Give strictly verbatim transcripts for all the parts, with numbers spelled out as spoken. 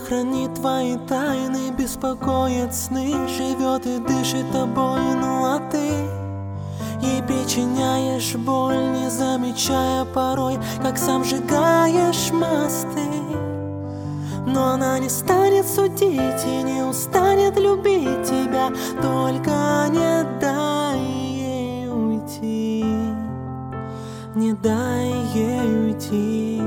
хранит твои тайны, беспокоит сны, живет и дышит тобой, ну а ты ей причиняешь боль, не замечая порой, как сам сжигаешь мосты. Но она не станет судить и не устанет любить тебя, только не дай ей уйти, не дай ей уйти.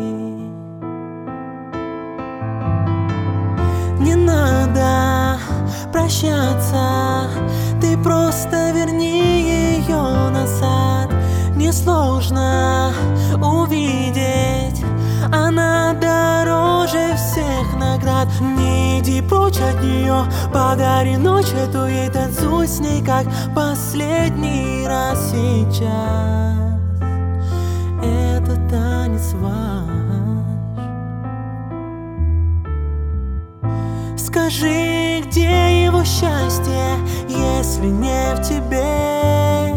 Не надо прощаться, ты просто верни ее назад. Несложно увидеть, она дороже всех наград. Не иди прочь от нее, подари ночь эту ей, танцуй с ней, как последний раз сейчас. Это танец ваш. Скажи, где его счастье, если не в тебе?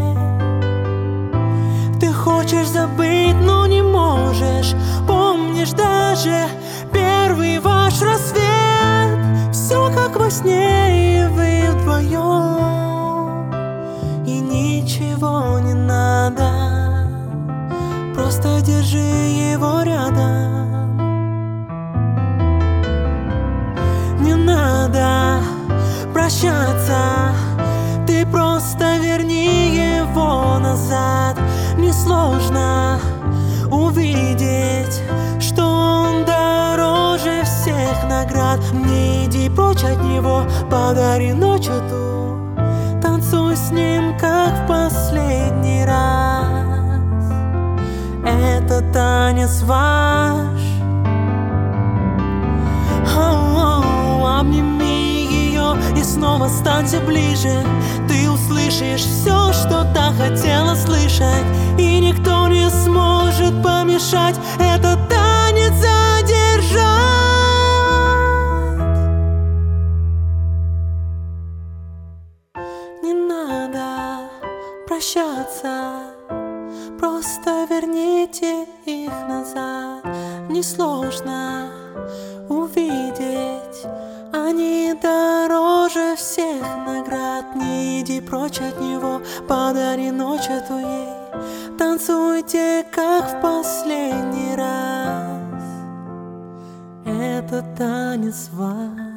Ты хочешь забыть, но не можешь. Помнишь даже первый ваш рассвет? Все как во сне, и вы вдвоем, и ничего не надо, просто держи его рядом. Не надо прощаться, ты просто верни его назад. Несложно увидеть, что он дороже всех наград. Не иди прочь от него, подари ночь эту, танцуй с ним, как в последний раз. Это танец ваш. Обними ее и снова останься ближе. Ты услышишь все, что так хотела слышать, и никто не сможет помешать этот танец задержать. Не надо прощаться, просто верните их назад. Несложно увидеть, они дороже всех наград. Не иди прочь от него, подари ночь эту ей, танцуйте, как в последний раз. Это танец ваш.